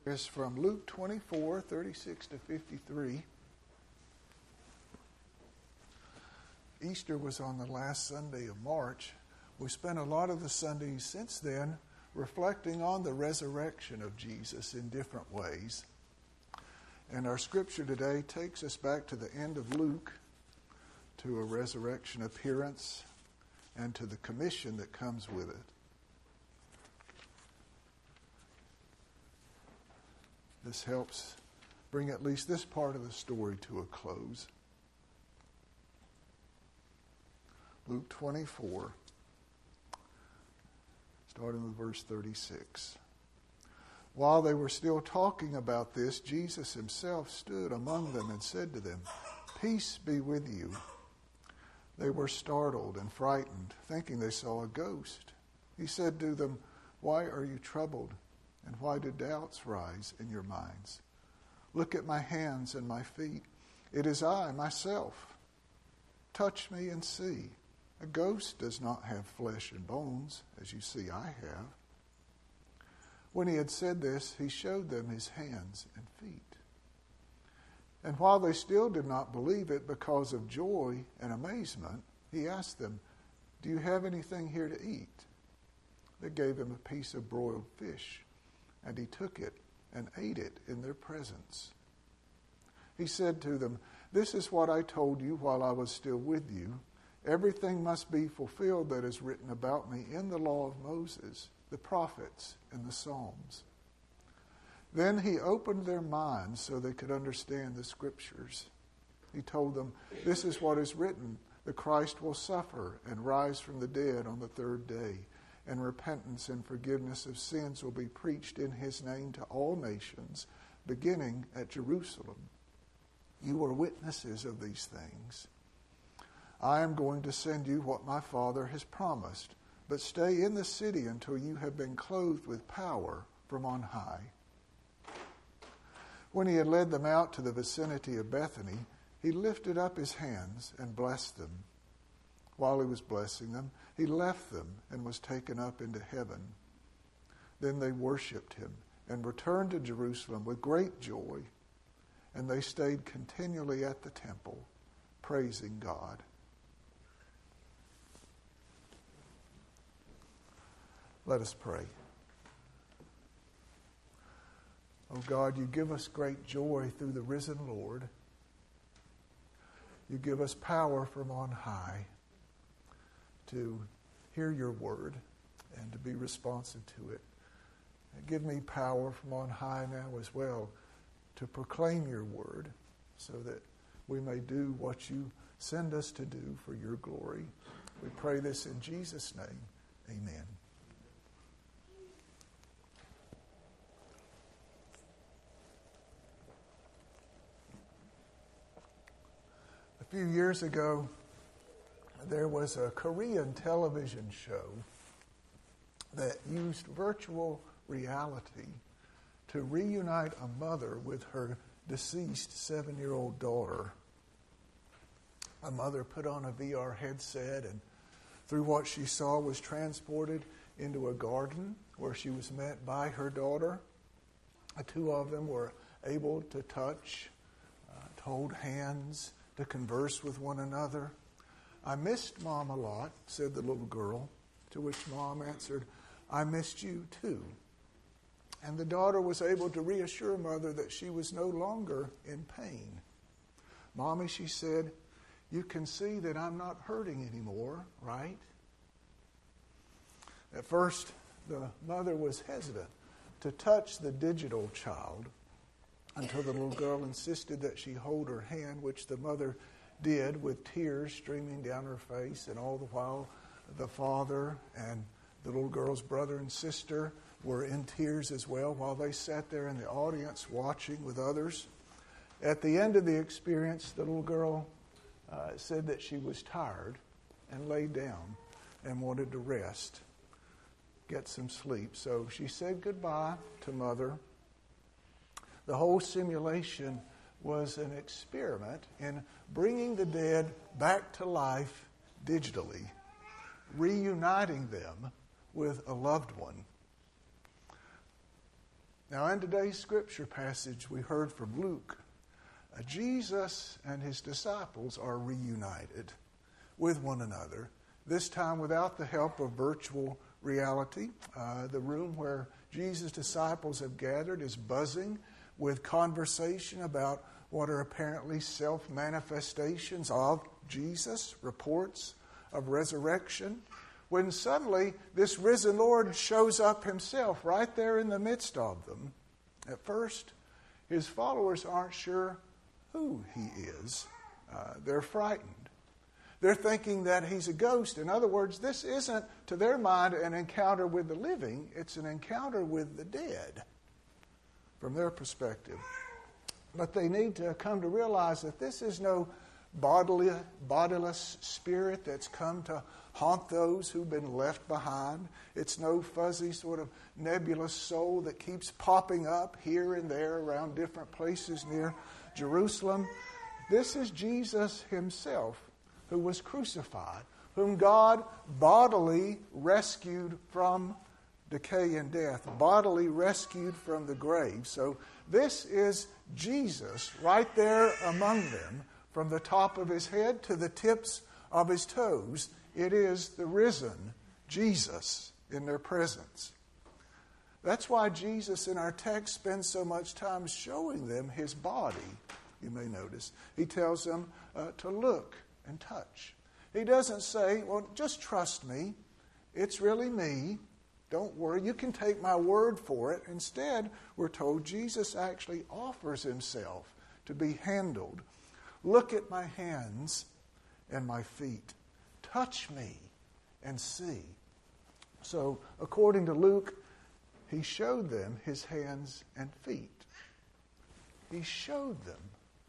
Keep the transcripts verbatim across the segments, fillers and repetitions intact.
Is from Luke twenty-four, thirty-six to fifty-three. Easter was on the last Sunday of March. We spent a lot of the Sundays since then reflecting on the resurrection of Jesus in different ways. And our scripture today takes us back to the end of Luke, to a resurrection appearance, and to the commission that comes with it. This helps bring at least this part of the story to a close. Luke twenty-four, starting with verse thirty-six. While they were still talking about this, Jesus himself stood among them and said to them, "Peace be with you." They were startled and frightened, thinking they saw a ghost. He said to them, "Why are you troubled? And why do doubts rise in your minds? Look at my hands and my feet. It is I, myself. Touch me and see. A ghost does not have flesh and bones, as you see I have." When he had said this, he showed them his hands and feet. And while they still did not believe it because of joy and amazement, he asked them, "Do you have anything here to eat?" They gave him a piece of broiled fish. And he took it and ate it in their presence. He said to them, "This is what I told you while I was still with you. Everything must be fulfilled that is written about me in the law of Moses, the prophets, and the Psalms." Then he opened their minds so they could understand the scriptures. He told them, "This is what is written, the Christ will suffer and rise from the dead on the third day. And repentance and forgiveness of sins will be preached in his name to all nations, beginning at Jerusalem. You are witnesses of these things. I am going to send you what my Father has promised, but stay in the city until you have been clothed with power from on high." When he had led them out to the vicinity of Bethany, he lifted up his hands and blessed them. While he was blessing them, he left them and was taken up into heaven. Then they worshipped him and returned to Jerusalem with great joy, and they stayed continually at the temple, praising God. Let us pray. Oh God, you give us great joy through the risen Lord. You give us power from on high to hear your word and to be responsive to it. And give me power from on high now as well to proclaim your word so that we may do what you send us to do for your glory. We pray this in Jesus' name. Amen. A few years ago, there was a Korean television show that used virtual reality to reunite a mother with her deceased seven-year-old daughter. A mother put on a V R headset and through what she saw was transported into a garden where she was met by her daughter. The two of them were able to touch, uh, to hold hands, to converse with one another. "I missed Mom a lot," said the little girl, to which Mom answered, "I missed you too." And the daughter was able to reassure Mother that she was no longer in pain. "Mommy," she said, "you can see that I'm not hurting anymore, right?" At first, the mother was hesitant to touch the digital child until the little girl insisted that she hold her hand, which the mother did with tears streaming down her face, and all the while the father and the little girl's brother and sister were in tears as well while they sat there in the audience watching with others. At the end of the experience, the little girl uh, said that she was tired and laid down and wanted to rest, get some sleep. So she said goodbye to Mother. The whole simulation was an experiment in bringing the dead back to life digitally, reuniting them with a loved one. Now, in today's scripture passage we heard from Luke, uh, Jesus and his disciples are reunited with one another, this time without the help of virtual reality. Uh, the room where Jesus' disciples have gathered is buzzing with conversation about what are apparently self-manifestations of Jesus, reports of resurrection, when suddenly this risen Lord shows up himself right there in the midst of them. At first, his followers aren't sure who he is. Uh, they're frightened. They're thinking that he's a ghost. In other words, this isn't, to their mind, an encounter with the living. It's an encounter with the dead, from their perspective. But they need to come to realize that this is no bodily, bodiless spirit that's come to haunt those who've been left behind. It's no fuzzy sort of nebulous soul that keeps popping up here and there around different places near Jerusalem. This is Jesus himself, who was crucified, whom God bodily rescued from decay and death, bodily rescued from the grave. So this is Jesus right there among them, from the top of his head to the tips of his toes. It is the risen Jesus in their presence. That's why Jesus in our text spends so much time showing them his body, you may notice. He tells them uh, to look and touch. He doesn't say, well, just trust me. It's really me. Don't worry. You can take my word for it. Instead, we're told Jesus actually offers himself to be handled. Look at my hands and my feet. Touch me and see. So, according to Luke, he showed them his hands and feet. He showed them.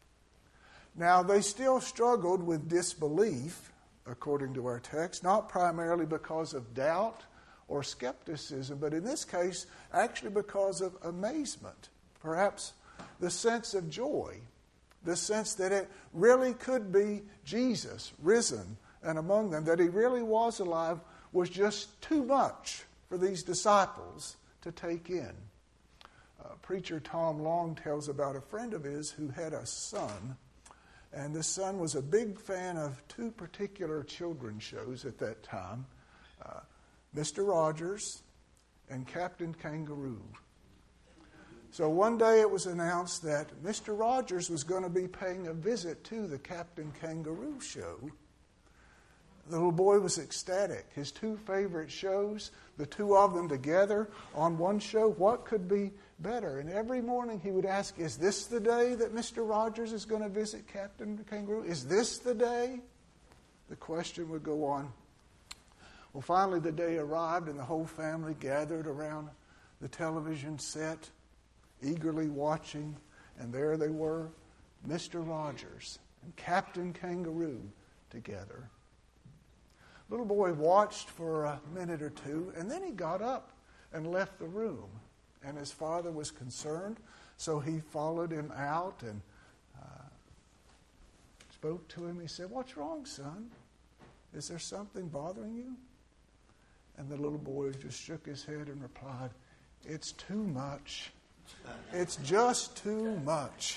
Now, they still struggled with disbelief, according to our text, not primarily because of doubt or skepticism, but in this case, actually because of amazement. Perhaps the sense of joy, the sense that it really could be Jesus risen and among them, that he really was alive, was just too much for these disciples to take in. Uh, preacher Tom Long tells about a friend of his who had a son, and the son was a big fan of two particular children's shows at that time, uh, Mister Rogers and Captain Kangaroo. So one day it was announced that Mister Rogers was going to be paying a visit to the Captain Kangaroo show. The little boy was ecstatic. His two favorite shows, the two of them together on one show, what could be better? And every morning he would ask, is this the day that Mister Rogers is going to visit Captain Kangaroo? Is this the day? The question would go on. Well, finally the day arrived and the whole family gathered around the television set, eagerly watching, and there they were, Mister Rogers and Captain Kangaroo together. Little boy watched for a minute or two, and then he got up and left the room. And his father was concerned, so he followed him out and uh, spoke to him. He said, "What's wrong, son? Is there something bothering you?" And the little boy just shook his head and replied, "It's too much. It's just too much."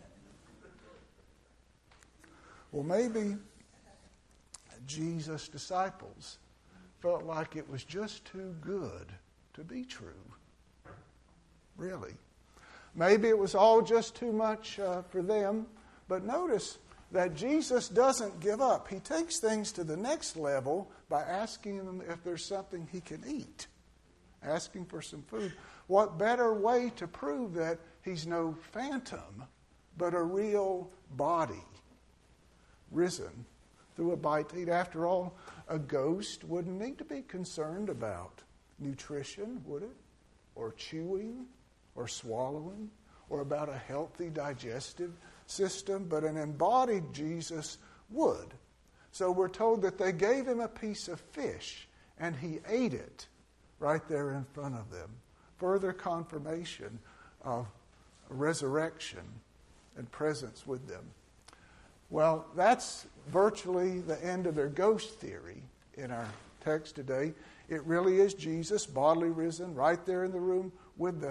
Well, maybe Jesus' disciples felt like it was just too good to be true. Really. Maybe it was all just too much uh, for them. But notice that Jesus doesn't give up. He takes things to the next level by asking them if there's something he can eat. Asking for some food. What better way to prove that he's no phantom, but a real body, risen through a bite to eat? After all, a ghost wouldn't need to be concerned about nutrition, would it? Or chewing, or swallowing, or about a healthy digestive system, but an embodied Jesus would. So we're told that they gave him a piece of fish, and he ate it right there in front of them. Further confirmation of resurrection and presence with them. Well, that's virtually the end of their ghost theory in our text today. It really is Jesus, bodily risen, right there in the room with them.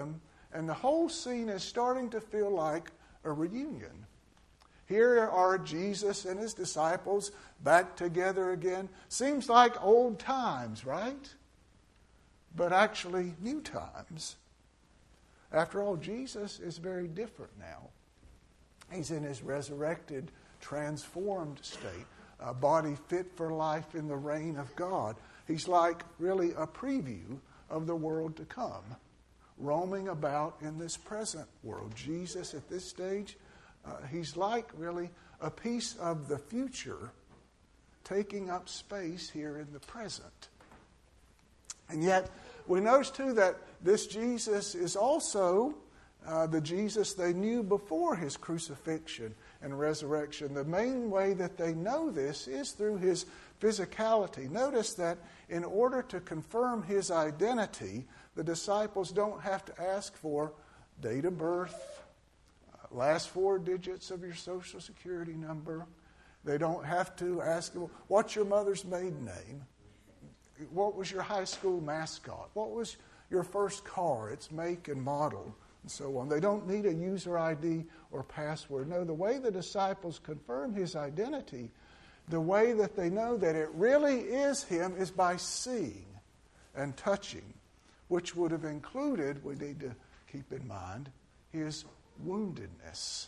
And the whole scene is starting to feel like a reunion. Here are Jesus and his disciples back together again. Seems like old times, right? But actually new times. After all, Jesus is very different now. He's in his resurrected, transformed state, a body fit for life in the reign of God. He's like really a preview of the world to come, roaming about in this present world. Jesus at this stage, uh, he's like really a piece of the future taking up space here in the present. And yet, we notice too that this Jesus is also uh, the Jesus they knew before his crucifixion and resurrection. The main way that they know this is through his physicality. Notice that in order to confirm his identity, the disciples don't have to ask for date of birth, uh, last four digits of your social security number. They don't have to ask, what's your mother's maiden name? What was your high school mascot? What was your first car, its make and model, and so on. They don't need a user I D or password. No, the way the disciples confirm his identity, the way that they know that it really is him, is by seeing and touching, which would have included, we need to keep in mind, his woundedness.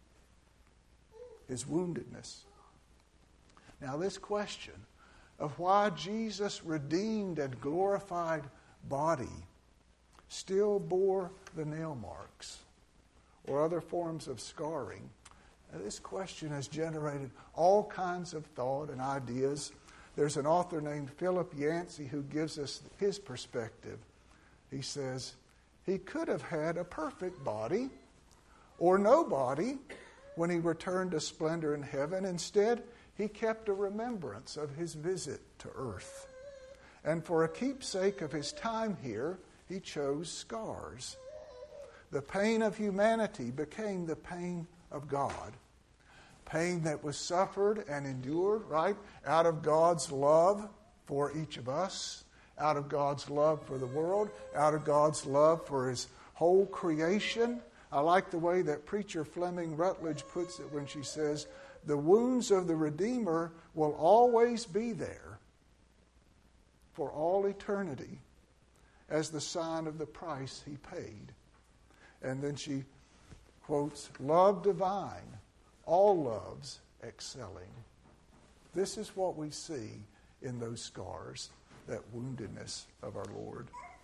His woundedness. Now, this question of why Jesus' redeemed and glorified body still bore the nail marks or other forms of scarring, now, this question has generated all kinds of thought and ideas. There's an author named Philip Yancey who gives us his perspective. He says, he could have had a perfect body or no body when he returned to splendor in heaven. Instead, he kept a remembrance of his visit to earth. And for a keepsake of his time here, he chose scars. The pain of humanity became the pain of God. Pain that was suffered and endured, right, out of God's love for each of us, out of God's love for the world, out of God's love for his whole creation. I like the way that preacher Fleming Rutledge puts it when she says, the wounds of the Redeemer will always be there for all eternity as the sign of the price he paid. And then she quotes, love divine, all loves excelling. This is what we see in those scars, that woundedness of our Lord.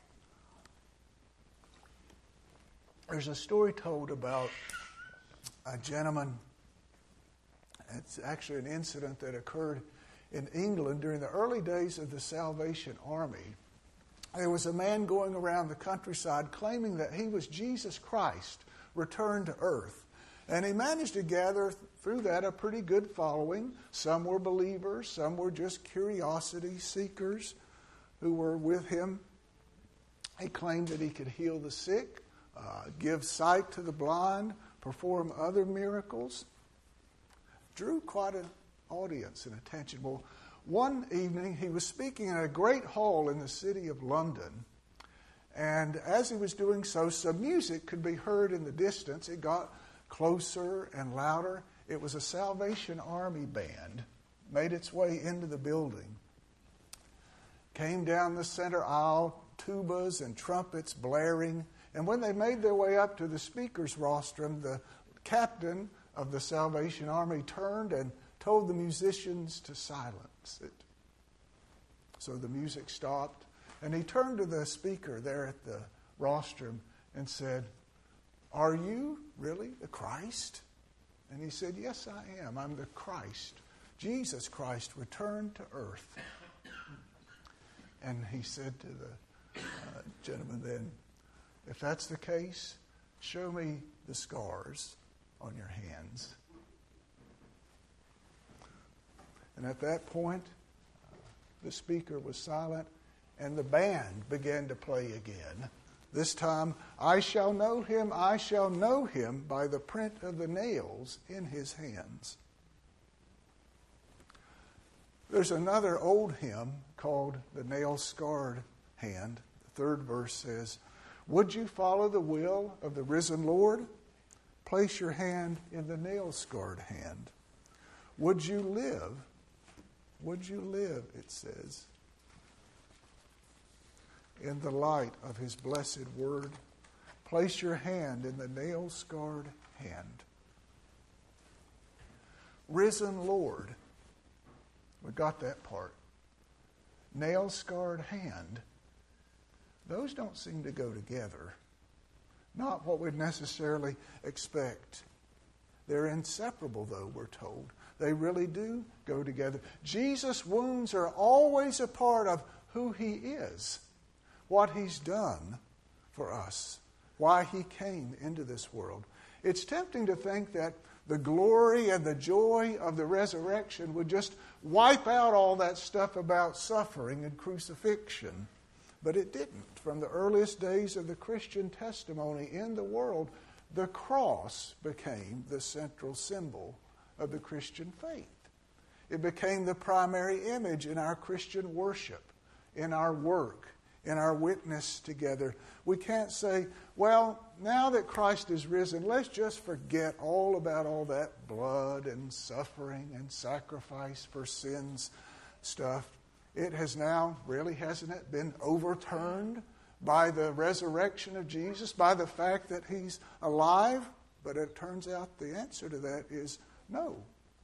There's a story told about a gentleman. It's actually an incident that occurred in England during the early days of the Salvation Army. There was a man going around the countryside claiming that he was Jesus Christ returned to earth. And he managed to gather through that a pretty good following. Some were believers, some were just curiosity seekers who were with him. He claimed that he could heal the sick, uh, give sight to the blind, perform other miracles. Drew quite an audience and attention. Well, one evening he was speaking in a great hall in the city of London. And as he was doing so, some music could be heard in the distance. It got closer and louder. It was a Salvation Army band, made its way into the building. Came down the center aisle, tubas and trumpets blaring. And when they made their way up to the speaker's rostrum, the captain of the Salvation Army turned and told the musicians to silence it. So the music stopped, and he turned to the speaker there at the rostrum and said, are you really the Christ? And he said, yes, I am. I'm the Christ. Jesus Christ returned to earth. And he said to the uh, gentleman then, if that's the case, show me the scars on your hands. And at that point, uh, the speaker was silent, and the band began to play again. This time, I shall know him, I shall know him by the print of the nails in his hands. There's another old hymn called The Nail-Scarred Hand. The third verse says, Would you follow the will of the risen Lord? Place your hand in the nail-scarred hand. Would you live? Would you live, it says, in the light of his blessed word? Place your hand in the nail-scarred hand. Risen Lord. We got that part. Nail-scarred hand. Those don't seem to go together. Not what we'd necessarily expect. They're inseparable, though, we're told. They really do go together. Jesus' wounds are always a part of who he is, what he's done for us, why he came into this world. It's tempting to think that the glory and the joy of the resurrection would just wipe out all that stuff about suffering and crucifixion. But it didn't. From the earliest days of the Christian testimony in the world, the cross became the central symbol of the Christian faith. It became the primary image in our Christian worship, in our work, in our witness together. We can't say, well, now that Christ is risen, let's just forget all about all that blood and suffering and sacrifice for sins stuff. It has now, really, hasn't it, been overturned by the resurrection of Jesus, by the fact that he's alive? But it turns out the answer to that is no.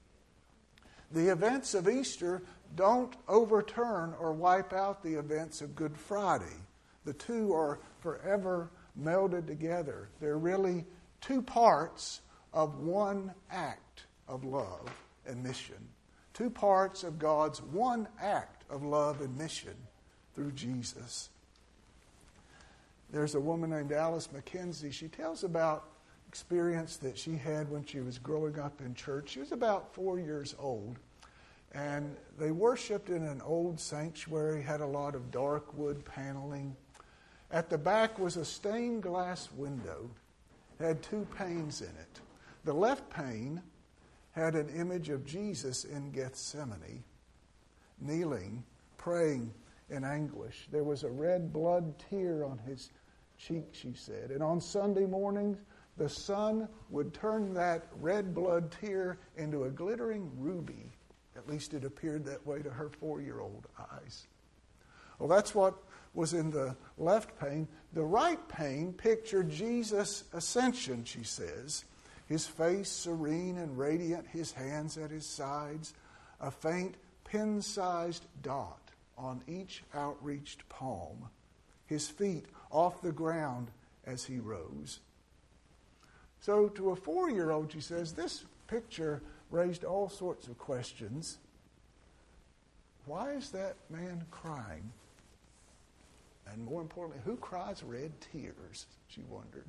The events of Easter don't overturn or wipe out the events of Good Friday. The two are forever melded together. They're really two parts of one act of love and mission. Two parts of God's one act of love and mission through Jesus. There's a woman named Alice McKenzie. She tells about experience that she had when she was growing up in church. She was about four years old. And they worshiped in an old sanctuary, had a lot of dark wood paneling. At the back was a stained glass window. It had two panes in it. The left pane had an image of Jesus in Gethsemane, kneeling, praying in anguish. There was a red blood tear on his cheek, she said. And on Sunday mornings, the sun would turn that red blood tear into a glittering ruby. At least it appeared that way to her four-year-old eyes. Well, that's what was in the left pane. The right pane pictured Jesus' ascension, she says. His face serene and radiant, his hands at his sides, a faint pin-sized dot on each outreached palm, his feet off the ground as he rose. So to a four-year-old, she says, this picture raised all sorts of questions. Why is that man crying? And more importantly, who cries red tears? She wondered.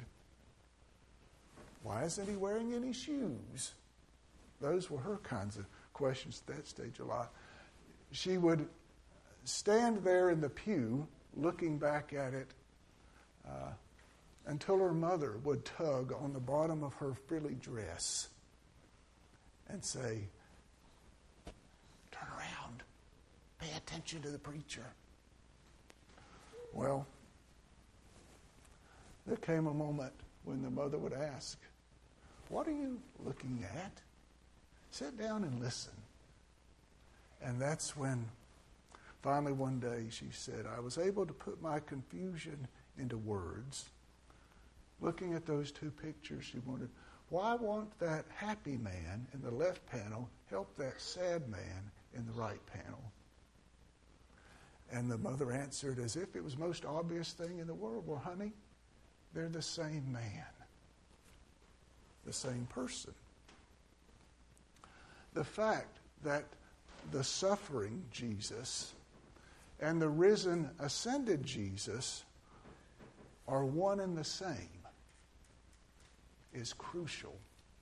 Why isn't he wearing any shoes? Those were her kinds of questions at that stage of life. She would stand there in the pew looking back at it uh, until her mother would tug on the bottom of her frilly dress and say, turn around, pay attention to the preacher. Well, there came a moment when the mother would ask, what are you looking at? Sit down and listen. And that's when, finally one day, she said, I was able to put my confusion into words. Looking at those two pictures, she wondered, why won't that happy man in the left panel help that sad man in the right panel? And the mother answered as if it was the most obvious thing in the world. Well, honey, they're the same man, the same person. The fact that the suffering Jesus and the risen, ascended Jesus are one and the same is crucial.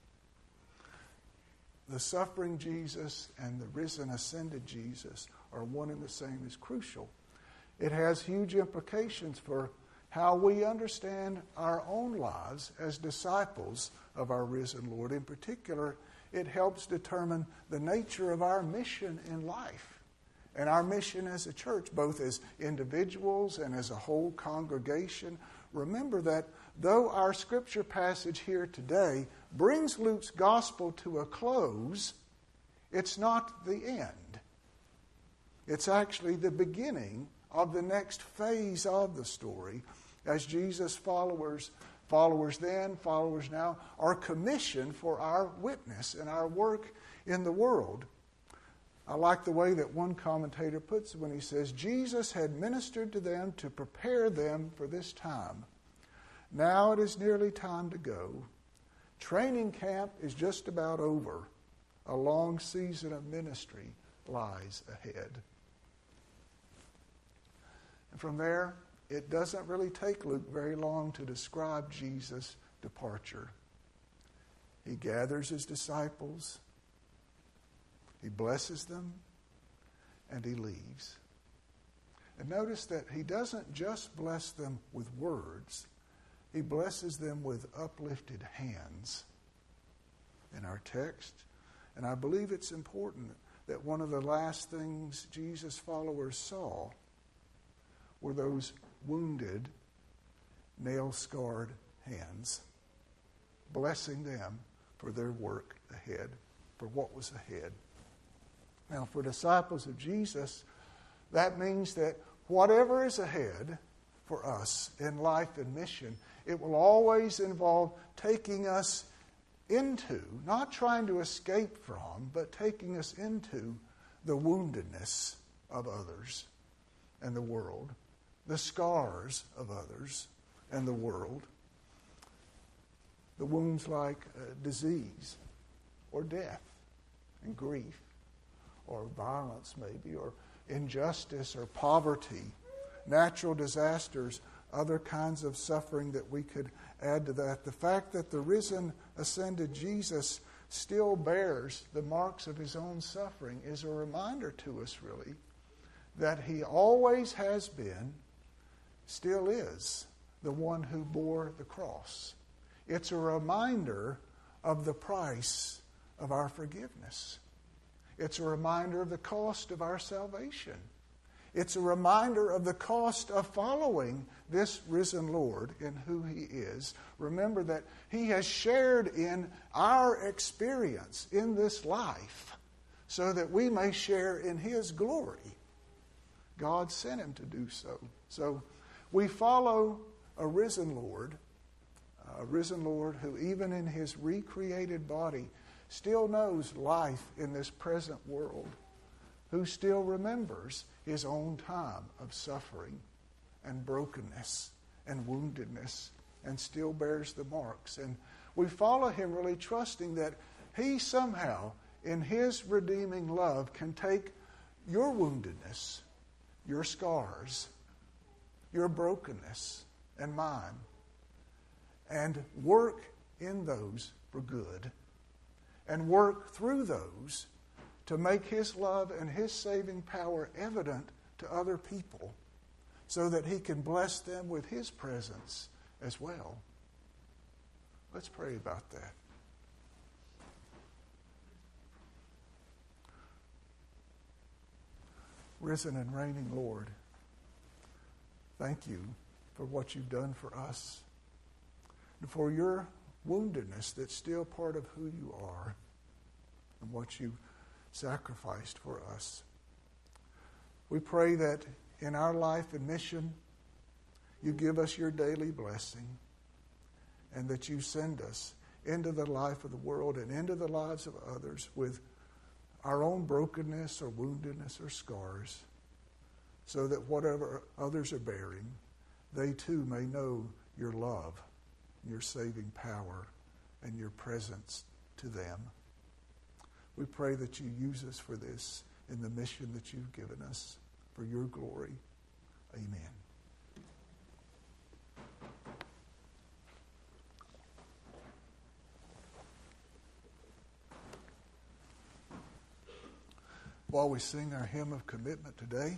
The suffering Jesus and the risen, ascended Jesus are one and the same is crucial. It has huge implications for how we understand our own lives as disciples of our risen Lord. In particular, it helps determine the nature of our mission in life and our mission as a church, both as individuals and as a whole congregation, remember that though our scripture passage here today brings Luke's gospel to a close, it's not the end. It's actually the beginning of the next phase of the story, as Jesus' followers, followers then, followers now, are commissioned for our witness and our work in the world. I like the way that one commentator puts it when he says, Jesus had ministered to them to prepare them for this time. Now it is nearly time to go. Training camp is just about over. A long season of ministry lies ahead. And from there, it doesn't really take Luke very long to describe Jesus' departure. He gathers his disciples, he blesses them, and he leaves. And notice that he doesn't just bless them with words, he blesses them with uplifted hands in our text. And I believe it's important that one of the last things Jesus' followers saw were those wounded, nail-scarred hands, blessing them for their work ahead, for what was ahead. Now, for disciples of Jesus, that means that whatever is ahead for us in life and mission, it will always involve taking us into, not trying to escape from, but taking us into the woundedness of others and the world, the scars of others and the world, the wounds like uh, disease or death and grief or violence maybe, or injustice or poverty, natural disasters, other kinds of suffering that we could add to that. The fact that the risen, ascended Jesus still bears the marks of his own suffering is a reminder to us, really, that he always has been, still is, the one who bore the cross. It's a reminder of the price of our forgiveness. It's a reminder of the cost of our salvation. It's a reminder of the cost of following this risen Lord in who he is. Remember that he has shared in our experience in this life so that we may share in his glory. God sent him to do so. So we follow a risen Lord, a risen Lord who even in his recreated body still knows life in this present world, who still remembers his own time of suffering and brokenness and woundedness and still bears the marks. And we follow him really trusting that he somehow, in his redeeming love, can take your woundedness, your scars, your brokenness, and mine, and work in those for good, and work through those to make his love and his saving power evident to other people so that he can bless them with his presence as well. Let's pray about that. Risen and reigning Lord, thank you for what you've done for us and for your woundedness that's still part of who you are and what you sacrificed for us. We pray that in our life and mission, you give us your daily blessing and that you send us into the life of the world and into the lives of others with our own brokenness or woundedness or scars, so that whatever others are bearing, they too may know your love, your saving power, and your presence to them. We pray that you use us for this in the mission that you've given us for your glory. Amen. While we sing our hymn of commitment today,